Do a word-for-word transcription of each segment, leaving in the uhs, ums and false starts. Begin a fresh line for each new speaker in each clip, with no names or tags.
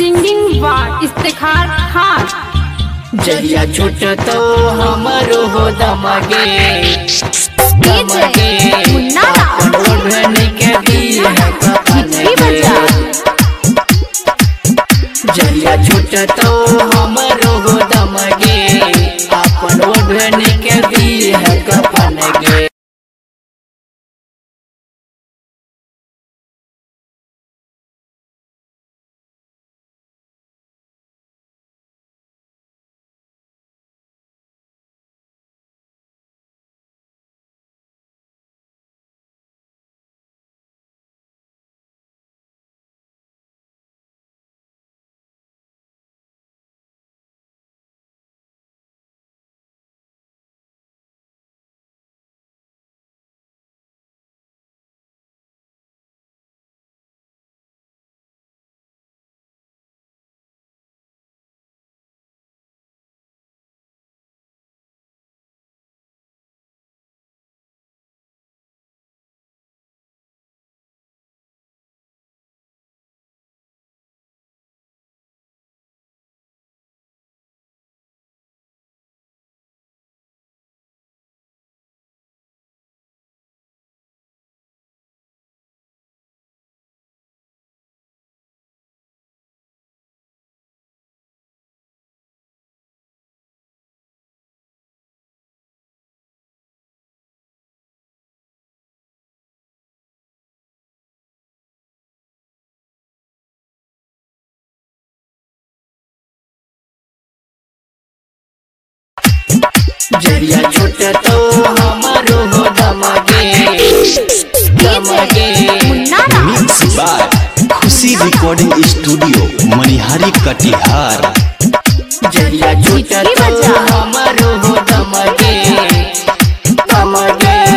Singing बार इफ्तिखार खान।
जहिया छूट तो हमारो हो दमगे दमगे के दी है जहिया छूट तो हमारो हो दमगे अपन ओढ़नी के दी है कफन गे। जहिया छूट तो हमारो हो दमगे दमगे।
Mix by Khushi recording studio Manihari Katihar.
जहिया छूट तो हमारो हो दमगे दमगे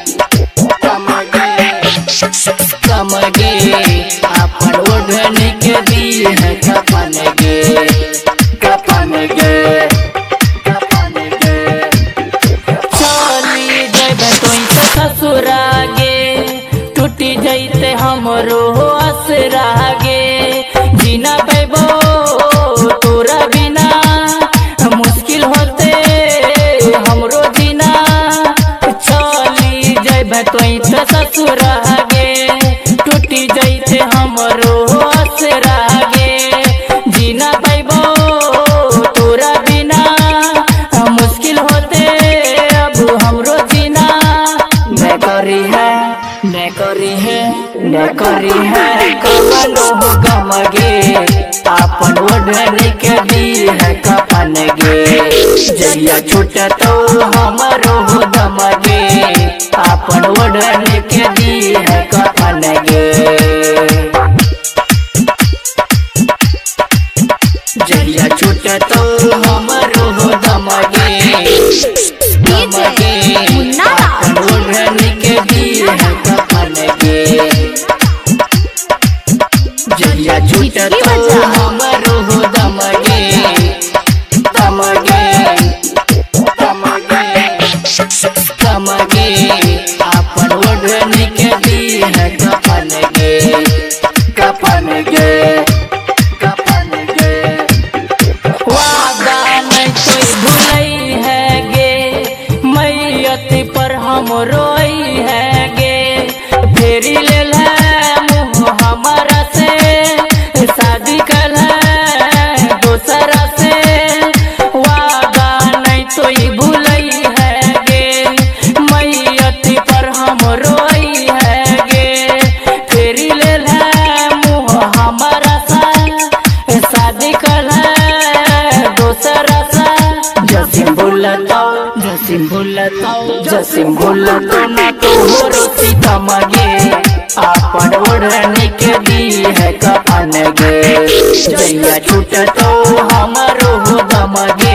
दमगे दमगे अपन ओढ़नी के दी है कफन गे कफन गे। ससुरागे टूटी जैते हमरो असरागे जीना पैबो तोरा बिना मुश्किल होते हमरो जीना चली जैबे तो ससुरागे टूटी जैते हमरो असरागे जीना पैबो तोरा बिना मुश्किल होते अब हमरो जीना न करी है न करी है न करी है कमलो हो गमगे अपन ओढ़नी के दी है कफन गे। जहिया छूट तो हमारो हो दमगे अपन ओढ़नी के दी है कफन गे। जहिया छूट तो हमारो हो दमगे दमगे ओढ़नी के दी है कफन गे। जहिया छूट तो हमारो हो दमगे दमगे दमगे दमगे अपन ओढ़नी के दी है कफन गे कफन गे कफन गे। वादा नहीं कोई भूलई है गे मैयती पर हम रोई है गे फेरी ले मुँह हमारा से शादी कर दूसरा से। वादा नहीं तो भूलई है गे मैयती पर हम रोई है गे फेरी ले मुँह हमारा से शादी कर दूसरा से। जसिम भूलता जसिम भूलता जसिम भूलता ना तो हो रोती तमगे अपन ओढ़नी के दी है कफन गे। जहिया छूट तो हमारो हो दमगे